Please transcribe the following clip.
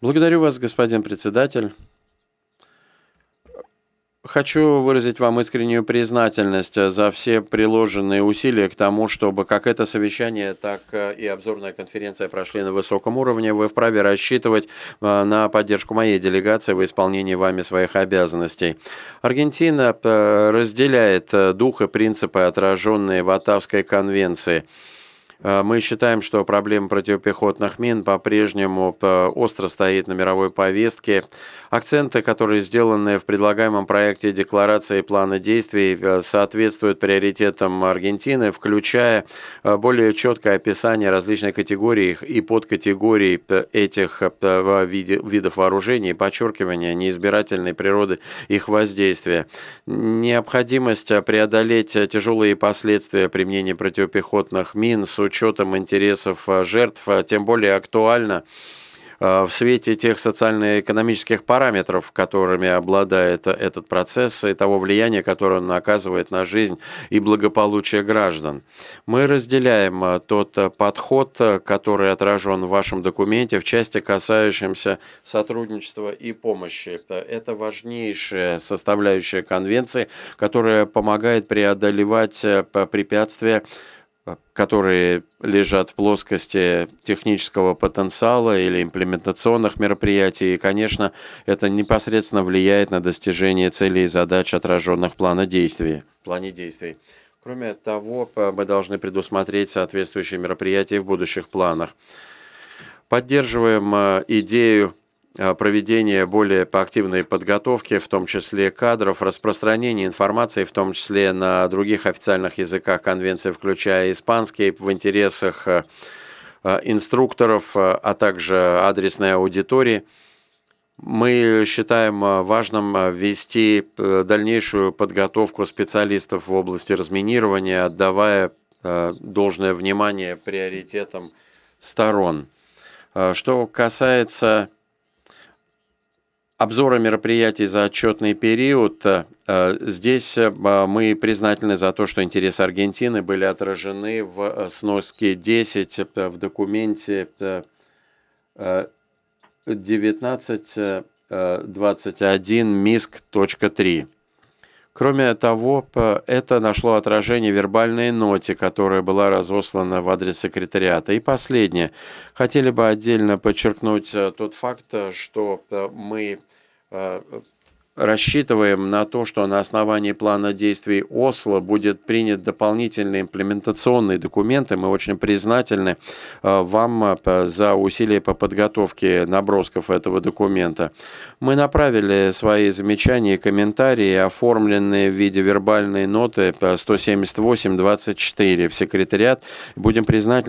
Благодарю вас, господин председатель. Хочу выразить вам искреннюю признательность за все приложенные усилия к тому, чтобы как это совещание, так и обзорная конференция прошли на высоком уровне. Вы вправе рассчитывать на поддержку моей делегации в исполнении вами своих обязанностей. Аргентина разделяет дух и принципы, отраженные в Оттавской конвенции. Мы считаем, что проблема противопехотных мин по-прежнему остро стоит на мировой повестке. Акценты, которые сделаны в предлагаемом проекте декларации и плана действий, соответствуют приоритетам Аргентины, включая более четкое описание различных категорий и подкатегорий этих видов вооружений, и подчеркивание неизбирательной природы их воздействия. Необходимость преодолеть тяжелые последствия применения противопехотных мин с учетом интересов жертв тем более актуальна в свете тех социально-экономических параметров, которыми обладает этот процесс, и того влияния, которое он оказывает на жизнь и благополучие граждан. Мы разделяем тот подход, который отражен в вашем документе в части, касающемся сотрудничества и помощи. Это важнейшая составляющая конвенции, которая помогает преодолевать препятствия, которые лежат в плоскости технического потенциала или имплементационных мероприятий. И, конечно, это непосредственно влияет на достижение целей и задач, отраженных в плане действий. Кроме того, мы должны предусмотреть соответствующие мероприятия в будущих планах. Поддерживаем идею проведения более активной подготовки, в том числе кадров, распространения информации, в том числе на других официальных языках конвенции, включая испанский, в интересах инструкторов, а также адресной аудитории. Мы считаем важным ввести дальнейшую подготовку специалистов в области разминирования, отдавая должное внимание приоритетам сторон. Что касается обзора мероприятий за отчетный период, здесь мы признательны за то, что интересы Аргентины были отражены в сноске 10 в документе 1921 МИСК.3. Кроме того, это нашло отражение в вербальной ноте, которая была разослана в адрес секретариата. И последнее. Хотели бы отдельно подчеркнуть тот факт, что мы рассчитываем на то, что на основании плана действий Осло будет принят дополнительный имплементационный документ, и мы очень признательны вам за усилия по подготовке набросков этого документа. Мы направили свои замечания и комментарии, оформленные в виде вербальной ноты 178-24 в секретариат. Будем признательны